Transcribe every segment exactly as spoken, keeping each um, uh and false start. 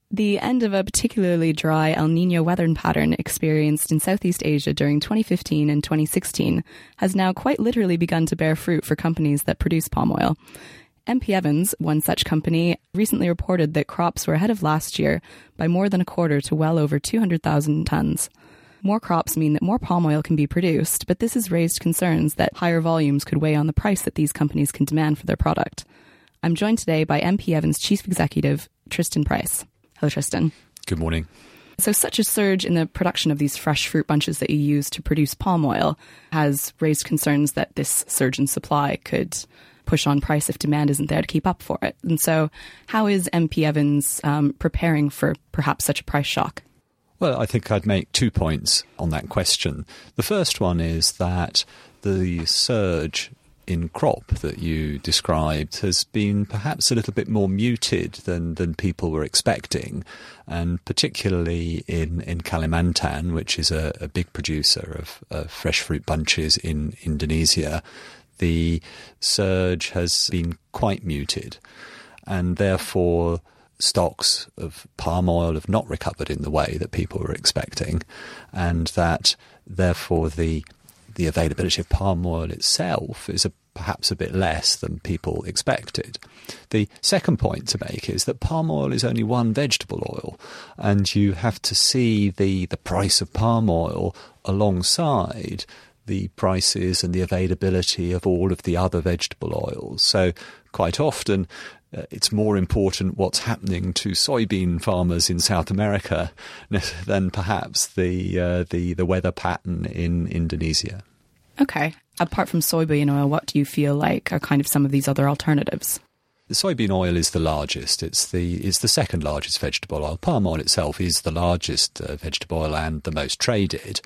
The end of a particularly dry El Niño weather pattern experienced in Southeast Asia during twenty fifteen and twenty sixteen has now quite literally begun to bear fruit for companies that produce palm oil. M P Evans, one such company, recently reported that crops were ahead of last year by more than a quarter to well over two hundred thousand tonnes. More crops mean that more palm oil can be produced, but this has raised concerns that higher volumes could weigh on the price that these companies can demand for their product. I'm joined today by M P Evans Chief Executive, Tristan Price. Hello, Tristan. Good morning. So such a surge in the production of these fresh fruit bunches that you use to produce palm oil has raised concerns that this surge in supply could push on price if demand isn't there to keep up for it. And so how is M P Evans um, preparing for perhaps such a price shock? Well, I think I'd make two points on that question. The first one is that the surge in crop that you described has been perhaps a little bit more muted than, than people were expecting, and particularly in, in Kalimantan, which is a, a big producer of, of fresh fruit bunches in Indonesia. The surge has been quite muted, and therefore stocks of palm oil have not recovered in the way that people were expecting, and that therefore the the availability of palm oil itself is a, perhaps a bit less than people expected. The second point to make is that palm oil is only one vegetable oil, and you have to see the, the price of palm oil alongside the prices and the availability of all of the other vegetable oils. So quite often uh, it's more important what's happening to soybean farmers in South America than perhaps the uh, the the weather pattern in Indonesia. Okay. Apart from soybean oil, what do you feel like are kind of some of these other alternatives? The soybean oil is the largest. It's the it's the second largest vegetable oil. Palm oil itself is the largest uh, vegetable oil and the most traded.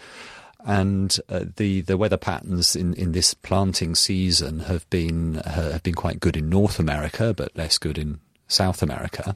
And uh, the the weather patterns in, in this planting season have been uh, have been quite good in North America, but less good in South America.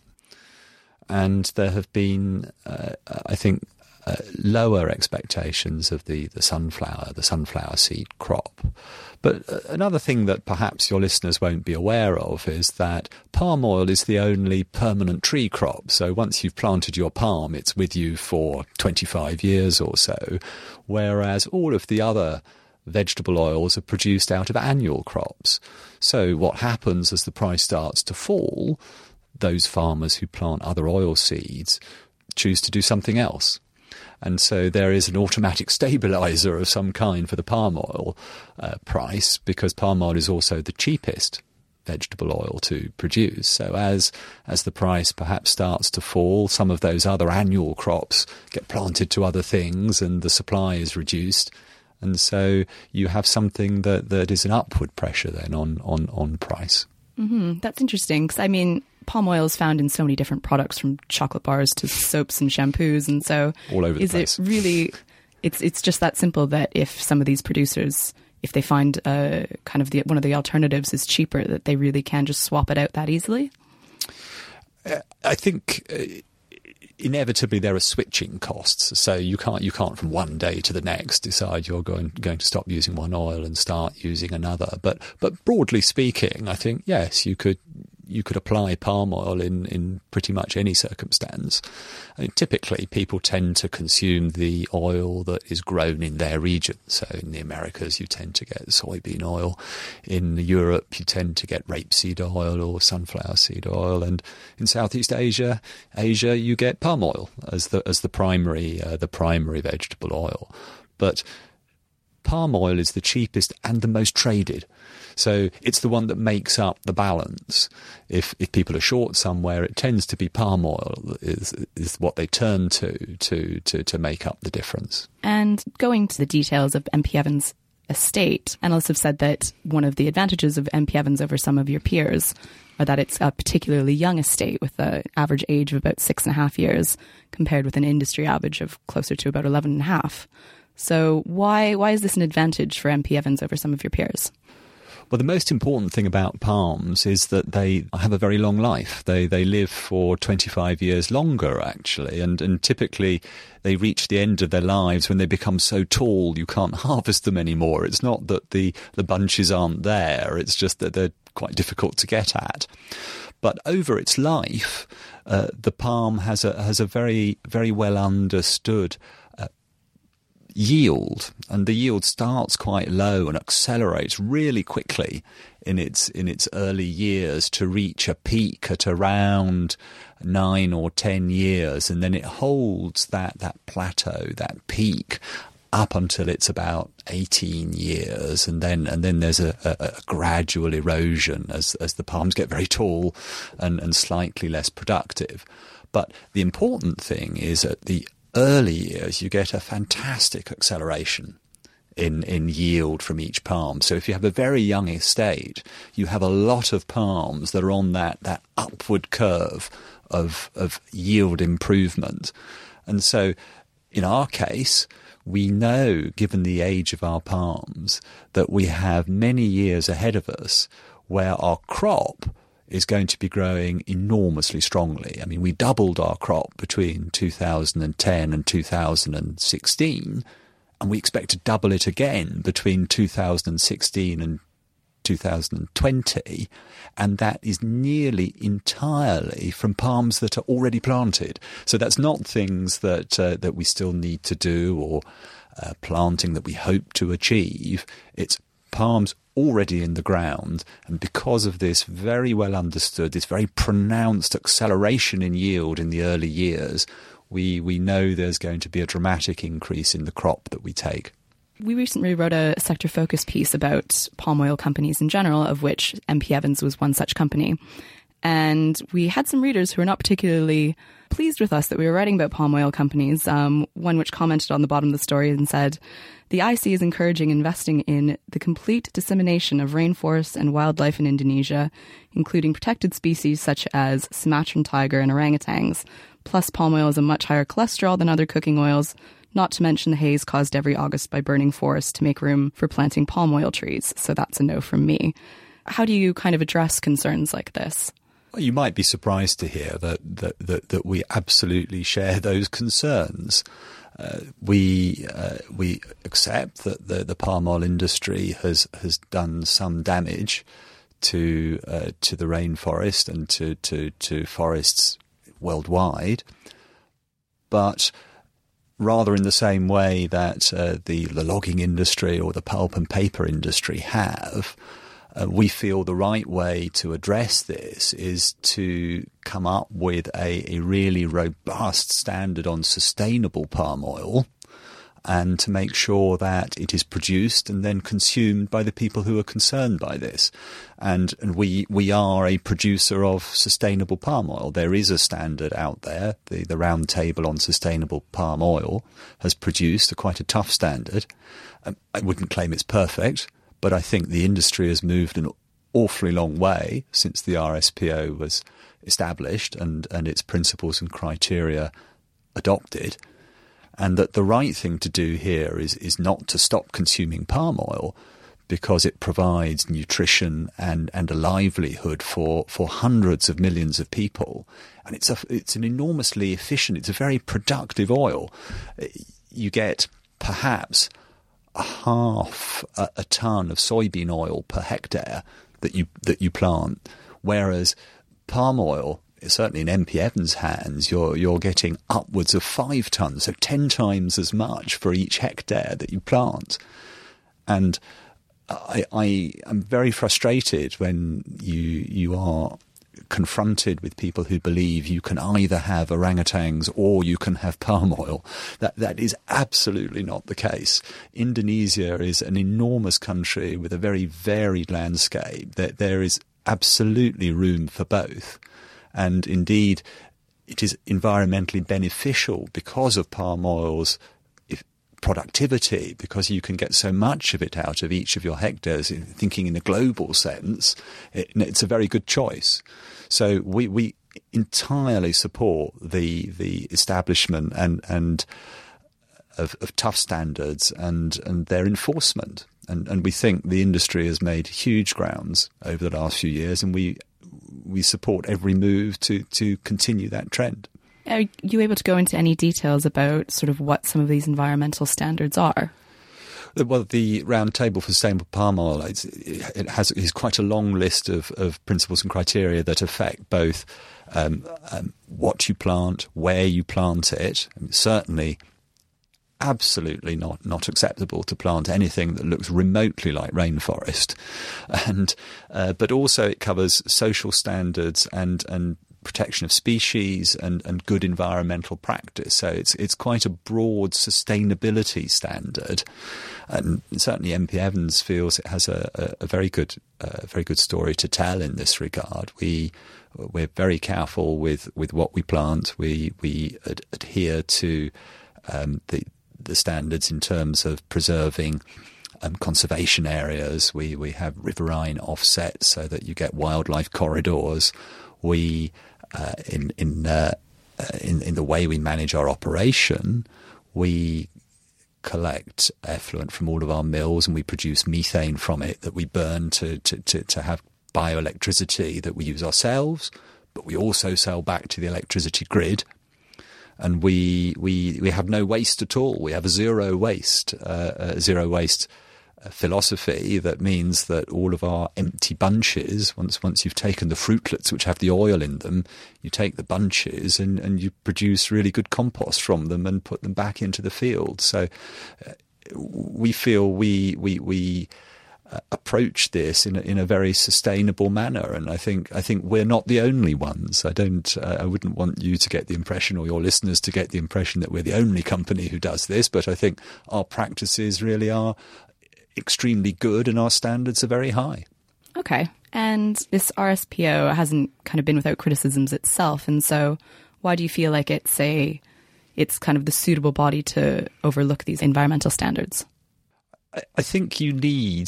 And there have been, uh, I think, uh, lower expectations of the, the sunflower, the sunflower seed crop. But uh, another thing that perhaps your listeners won't be aware of is that palm oil is the only permanent tree crop. So once you've planted your palm, it's with you for twenty-five years or so, whereas all of the other vegetable oils are produced out of annual crops. So what happens as the price starts to fall, those farmers who plant other oil seeds choose to do something else. And so there is an automatic stabilizer of some kind for the palm oil uh, price, because palm oil is also the cheapest vegetable oil to produce. So as as the price perhaps starts to fall, some of those other annual crops get planted to other things and the supply is reduced. And so you have something that, that is an upward pressure then on, on, on price. Mm-hmm. That's interesting, because I mean, palm oil is found in so many different products, from chocolate bars to soaps and shampoos, and so all over the is place. It really? It's it's just that simple that if some of these producers, if they find uh, kind of the one of the alternatives is cheaper, that they really can just swap it out that easily. Uh, I think uh, inevitably there are switching costs, so you can't you can't from one day to the next decide you're going going to stop using one oil and start using another. But but broadly speaking, I think yes, you could. You could apply palm oil in, in pretty much any circumstance. I mean, typically, people tend to consume the oil that is grown in their region. So in the Americas, you tend to get soybean oil. In Europe, you tend to get rapeseed oil or sunflower seed oil. And in Southeast Asia, Asia, you get palm oil as the as the primary uh, the primary vegetable oil. But palm oil is the cheapest and the most traded. So it's the one that makes up the balance. If if people are short somewhere, it tends to be palm oil is is what they turn to to to to make up the difference. And going to the details of M P Evans' estate, analysts have said that one of the advantages of M P Evans over some of your peers are that it's a particularly young estate with an average age of about six and a half years, compared with an industry average of closer to about eleven and a half. So why why is this an advantage for M P Evans over some of your peers? Well, the most important thing about palms is that they have a very long life. They they live for twenty-five years longer, actually, and, and typically they reach the end of their lives when they become so tall you can't harvest them anymore. It's not that the, the bunches aren't there, it's just that they're quite difficult to get at. But over its life, uh, the palm has a has a very very well understood uh, yield, and the yield starts quite low and accelerates really quickly in its in its early years to reach a peak at around nine or ten years, and then it holds that that plateau, that peak, up until it's about eighteen years, and then and then there's a, a, a gradual erosion as as the palms get very tall and, and slightly less productive. But the important thing is at the early years you get a fantastic acceleration in in yield from each palm. So if you have a very young estate, you have a lot of palms that are on that that upward curve of of yield improvement. And so in our case, we know, given the age of our palms, that we have many years ahead of us where our crop is going to be growing enormously strongly. I mean, we doubled our crop between two thousand ten and two thousand sixteen, and we expect to double it again between two thousand sixteen and two thousand twenty, and that is nearly entirely from palms that are already planted. So that's not things that uh, that we still need to do or uh, planting that we hope to achieve. It's palms already in the ground, and because of this very well understood, this very pronounced acceleration in yield in the early years, we we know there's going to be a dramatic increase in the crop that we take. We recently wrote a sector focus piece about palm oil companies in general, of which M P Evans was one such company. And we had some readers who were not particularly pleased with us that we were writing about palm oil companies, um, one which commented on the bottom of the story and said, "The I C is encouraging investing in the complete dissemination of rainforests and wildlife in Indonesia, including protected species such as Sumatran tiger and orangutans. Plus, palm oil is a much higher cholesterol than other cooking oils, not to mention the haze caused every August by burning forests to make room for planting palm oil trees. So that's a no from me." How do you kind of address concerns like this? Well, you might be surprised to hear that that, that, that we absolutely share those concerns. Uh, we uh, we accept that the, the palm oil industry has, has done some damage to uh, to the rainforest and to, to, to forests worldwide, but rather in the same way that uh, the, the logging industry or the pulp and paper industry have, uh, we feel the right way to address this is to come up with a, a really robust standard on sustainable palm oil, and to make sure that it is produced and then consumed by the people who are concerned by this. And, and we we are a producer of sustainable palm oil. There is a standard out there. The, the Round Table on Sustainable Palm Oil has produced a quite a tough standard. Um, I wouldn't claim it's perfect, but I think the industry has moved an awfully long way since the R S P O was established and, and its principles and criteria adopted. And that the right thing to do here is, is not to stop consuming palm oil, because it provides nutrition and, and a livelihood for, for hundreds of millions of people. And it's a, it's an enormously efficient, it's a very productive oil. You get perhaps a half a, a ton of soybean oil per hectare that you that you plant, whereas palm oil, certainly in M P Evans' hands, you're you're getting upwards of five tons, so ten times as much for each hectare that you plant. And I, I am very frustrated when you you are confronted with people who believe you can either have orangutans or you can have palm oil. That that is absolutely not the case. Indonesia is an enormous country with a very varied landscape. That there is absolutely room for both. And indeed, it is environmentally beneficial because of palm oil's productivity, because you can get so much of it out of each of your hectares. Thinking in a global sense, it, it's a very good choice. So we, we entirely support the the establishment and and of, of tough standards and, and their enforcement. And, and we think the industry has made huge grounds over the last few years, and we we support every move to, to continue that trend. Are you able to go into any details about sort of what some of these environmental standards are? Well, the Round Table for Sustainable Palm Oil, it's, it has is quite a long list of, of principles and criteria that affect both um, um, what you plant, where you plant it. I mean, certainly, absolutely not, not acceptable to plant anything that looks remotely like rainforest. And uh, but also it covers social standards and and protection of species and, and good environmental practice. So it's it's quite a broad sustainability standard, and certainly M P Evans feels it has a, a, a very good uh, very good story to tell in this regard. We we're very careful with, with what we plant. We we ad- adhere to um, the the standards in terms of preserving Um, conservation areas. We we have riverine offsets so that you get wildlife corridors. We uh, in in, uh, uh, in in the way we manage our operation, we collect effluent from all of our mills and we produce methane from it that we burn to to to, to have bioelectricity that we use ourselves, but we also sell back to the electricity grid. And we we we have no waste at all. We have a zero waste, uh, a zero waste philosophy that means that all of our empty bunches, once once you've taken the fruitlets which have the oil in them, you take the bunches and, and you produce really good compost from them and put them back into the field. So uh, we feel we we we uh, approach this in a, in a very sustainable manner, and I think I think we're not the only ones. I don't. Uh, I wouldn't want you to get the impression, or your listeners to get the impression, that we're the only company who does this. But I think our practices really are extremely good and our standards are very high. Okay. And this R S P O hasn't kind of been without criticisms itself. And so why do you feel like it's a, it's kind of the suitable body to overlook these environmental standards? I, I think you need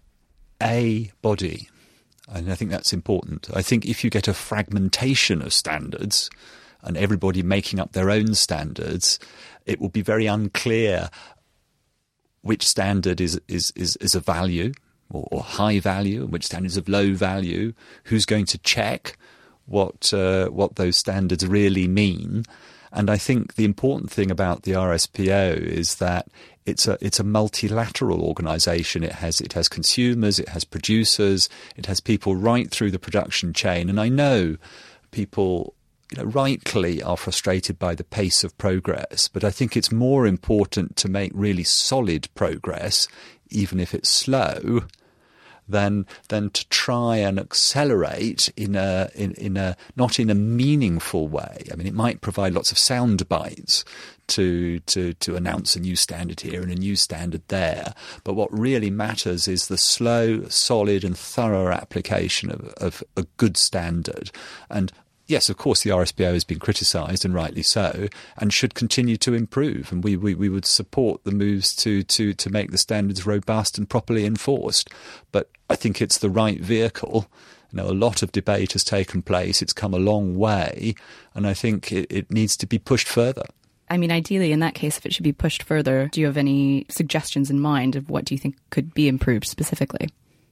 a body. And I think that's important. I think if you get a fragmentation of standards and everybody making up their own standards, it will be very unclear which standard is is is, is a value or, or high value, and which standard is of low value. Who's going to check what uh, what those standards really mean? And I think the important thing about the R S P O is that it's a it's a multilateral organisation. It has it has consumers, it has producers, it has people right through the production chain. And I know people, you know, rightly are frustrated by the pace of progress, but I think it's more important to make really solid progress, even if it's slow, than than to try and accelerate in a in, in a not in a meaningful way. I mean, it might provide lots of sound bites to to to announce a new standard here and a new standard there, but what really matters is the slow, solid, and thorough application of, of a good standard. And yes, of course, the R S P O has been criticised, and rightly so, and should continue to improve. And we, we, we would support the moves to, to, to make the standards robust and properly enforced. But I think it's the right vehicle. You know, a lot of debate has taken place. It's come a long way, and I think it, it needs to be pushed further. I mean, ideally, in that case, if it should be pushed further, do you have any suggestions in mind of what do you think could be improved specifically?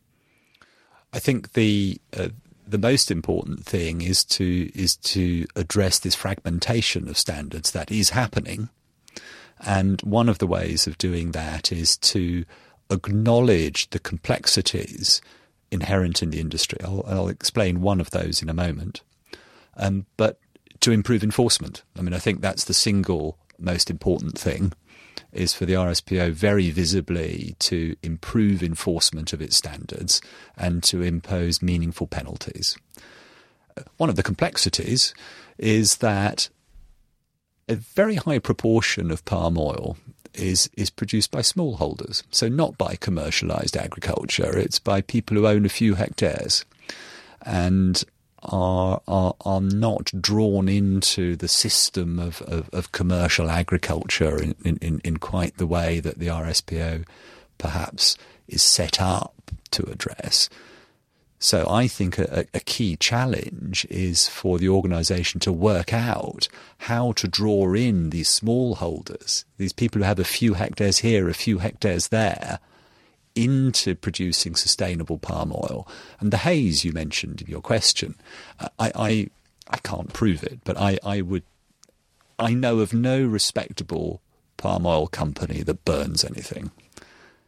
I think the... Uh, The most important thing is to is to address this fragmentation of standards that is happening. And one of the ways of doing that is to acknowledge the complexities inherent in the industry. I'll, I'll explain one of those in a moment. Um, but to improve enforcement. I mean, I think that's the single most important thing, is for the R S P O very visibly to improve enforcement of its standards and to impose meaningful penalties. One of the complexities is that a very high proportion of palm oil is is produced by smallholders, so not by commercialised agriculture. It's by people who own a few hectares and are are, are not drawn into the system of, of, of commercial agriculture in, in, in quite the way that the R S P O perhaps is set up to address. So I think a, a key challenge is for the organisation to work out how to draw in these smallholders, these people who have a few hectares here, a few hectares there, into producing sustainable palm oil. And the haze you mentioned in your question, I, I, I can't prove it, but I, I would, I know of no respectable palm oil company that burns anything.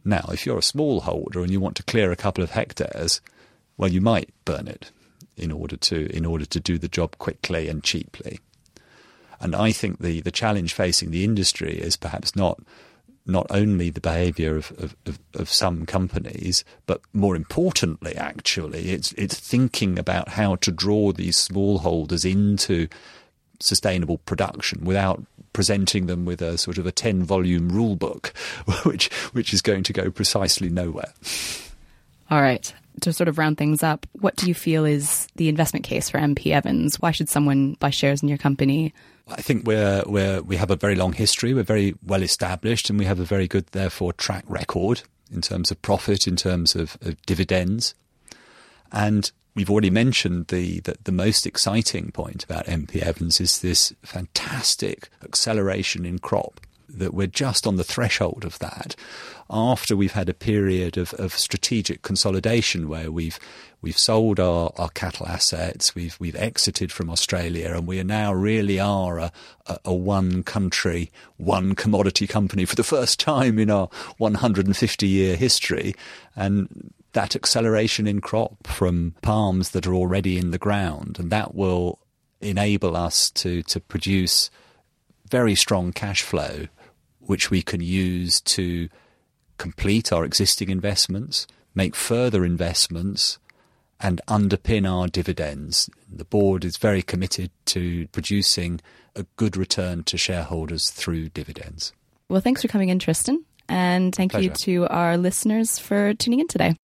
Now, if you're a smallholder and you want to clear a couple of hectares, well, you might burn it in order to in order to do the job quickly and cheaply. And I think the, the challenge facing the industry is perhaps not not only the behaviour of, of, of, of some companies, but more importantly, actually, it's it's thinking about how to draw these smallholders into sustainable production without presenting them with a sort of a ten-volume rule book, which which is going to go precisely nowhere. All right. To sort of round things up, what do you feel is the investment case for M P Evans? Why should someone buy shares in your company? I think we're, we're, we have a very long history. We're very well established, and we have a very good, therefore, track record in terms of profit, in terms of, of dividends. And we've already mentioned the, the the most exciting point about M P Evans is this fantastic acceleration in crop, that we're just on the threshold of that after we've had a period of, of strategic consolidation where we've we've sold our, our cattle assets, we've we've exited from Australia, and we are now really are a, a, a one country, one commodity company for the first time in our one hundred fifty year history. And that acceleration in crop from palms that are already in the ground, and that will enable us to to produce very strong cash flow, which we can use to complete our existing investments, make further investments, and underpin our dividends. The board is very committed to producing a good return to shareholders through dividends. Well, thanks for coming in, Tristan. And thank Pleasure. you to our listeners for tuning in today.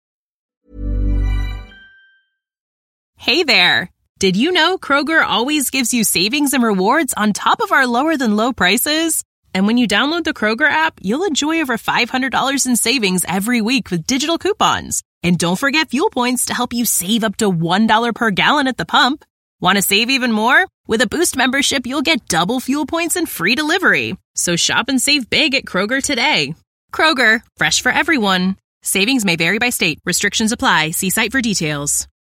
Hey there. Did you know Kroger always gives you savings and rewards on top of our lower than low prices? And when you download the Kroger app, you'll enjoy over five hundred dollars in savings every week with digital coupons. And don't forget fuel points to help you save up to one dollar per gallon at the pump. Want to save even more? With a Boost membership, you'll get double fuel points and free delivery. So shop and save big at Kroger today. Kroger, fresh for everyone. Savings may vary by state. Restrictions apply. See site for details.